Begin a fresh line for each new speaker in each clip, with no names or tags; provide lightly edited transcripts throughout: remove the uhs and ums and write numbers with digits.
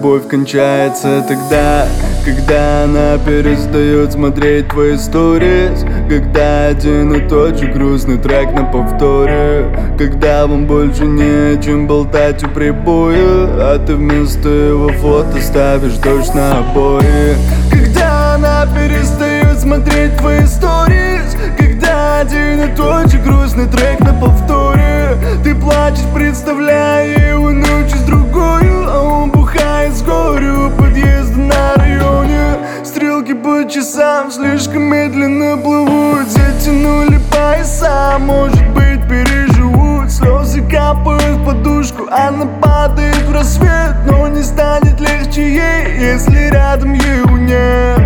любовь кончается тогда, когда она перестает смотреть твои сторис, когда один и тот же грустный трек на повторе, когда вам больше не о чем болтать у прибоя, а ты вместо его фото ставишь дождь на обои. Когда она перестает смотреть твои сторис, когда один и тот же грустный трек на повторе, ты плачешь, представляя его ночью с другой, а он бухает с горю у подъезда на районе. Стрелки по часам слишком медленно плывут, затянули пояса, может быть переживут. Слезы капают в подушку, она падает в рассвет, но не станет легче ей, если рядом его нет.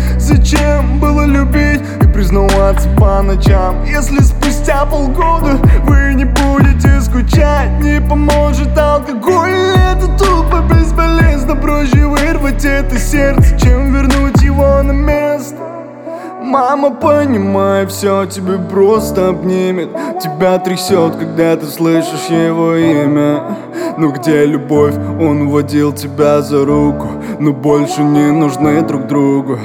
Зачем было любить и признаваться по ночам, если спустя полгода вы не будете скучать? Не поможет алкоголь, это тупо, бесполезно. Проще вырвать это сердце, чем вернуть его на место. Мама, понимай, все тебе просто обнимет, тебя трясет, когда ты слышишь его имя. Ну где любовь? Он уводил тебя за руку, но больше не нужны друг другу.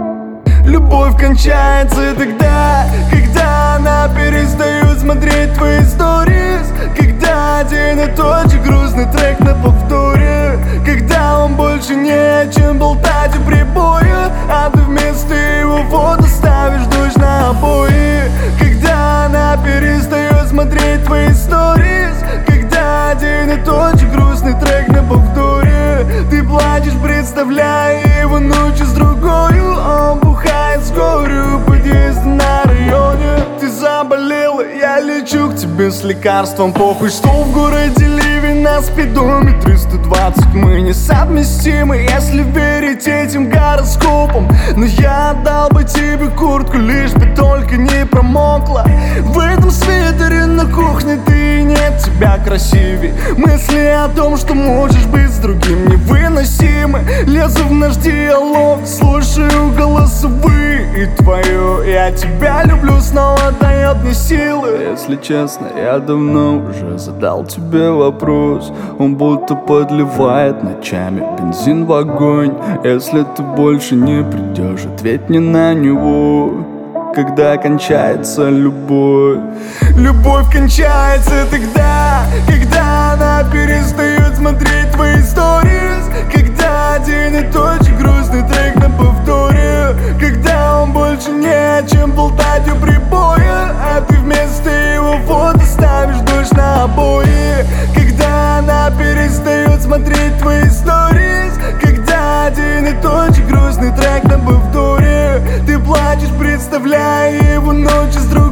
Любовь кончается тогда, когда она перестает смотреть твои сторис, когда один и тот же грустный трек на повторе, когда он больше не о чем болтать у прибоя, а ты вместо его фото ставишь дождь на обои. Когда она перестает смотреть твои сторис, когда один и тот же грустный трек на повторе, ты плачешь, представляя его ночью с другой, он бухает с горю у подъезда на районе. Ты заболела, я лечу к тебе с лекарством, похуй, что в городе ливень, на спидометре 120. Мы несовместимы, если верить этим гороскопам, но я отдал бы тебе куртку, лишь бы только не промокла. В этом свитере на кухне ты, нет тебя красивей. Мысли о том, что можешь быть с другим, невыносимы. Лезу в наш диалог, слушаю голосовые, и твое «я тебя люблю» снова дает мне силы. Если честно, я давно уже задал тебе вопрос, он будто подливает ночами бензин в огонь. Если ты больше не придешь, ответь мне на него. Когда кончается любовь? Любовь кончается тогда, когда она перестает смотреть твои сторис, когда один и тот же грустный трек на повторе, когда он больше не о чем болтать у прибоя, а ты вместо его фото ставишь дождь на обои. Когда она перестает смотреть твои сторис, когда один и тот же грустный трек на повторе, ты плачешь, представляя его ночью с другой.